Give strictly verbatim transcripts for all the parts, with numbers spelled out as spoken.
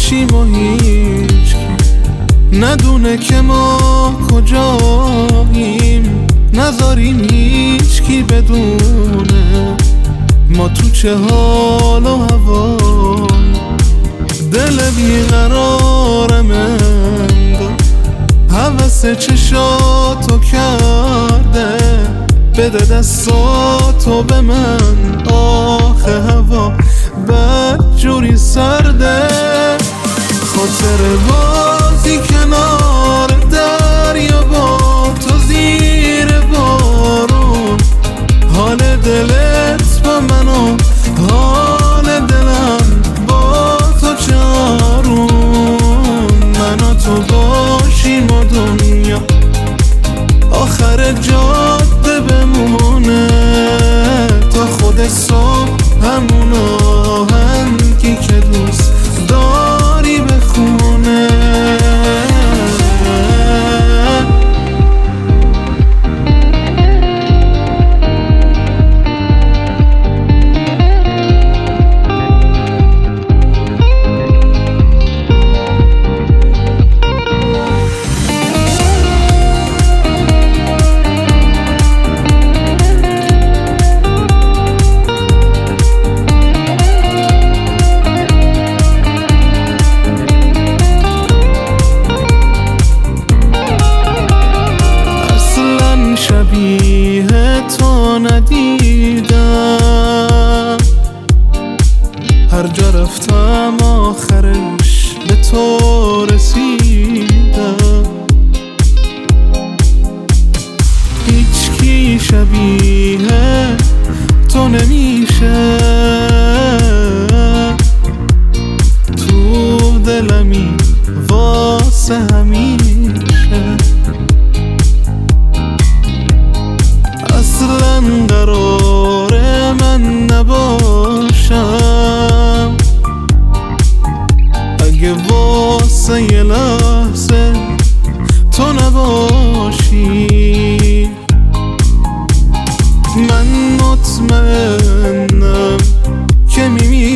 باشیم و هیچ ندونه که ما کجاییم، نذاریم هیچ کی بدونه ما تو چه حال و هوایی. دل بیقرارم انگار هوس چشاتو کرده، بده دستاتو به من، آخه هوا بد جوری سرده. خاطر بازی کنار دریا با تو زیر بارون، حال دلت با من و حال دلم با تو چارون. من و تو باشیم و دنیا آخر جاده بمونه، تا خود صبح همون آهنگی که دوست داری بخونه. شبیه تو ندیدم، هر جا رفتم آخرش به تو رسیدم. هیچ کی شبیه تو نمیشه، تو دلمی واسه همیشه. اصلا قرار من نباشم اگه واسه یه لحظه تو نباشی. من مطمئنم که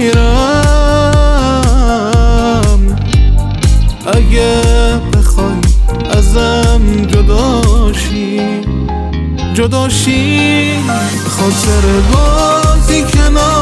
میمیرم اگه بخوای ازم جداشی جداشی. خاطر بازی کنار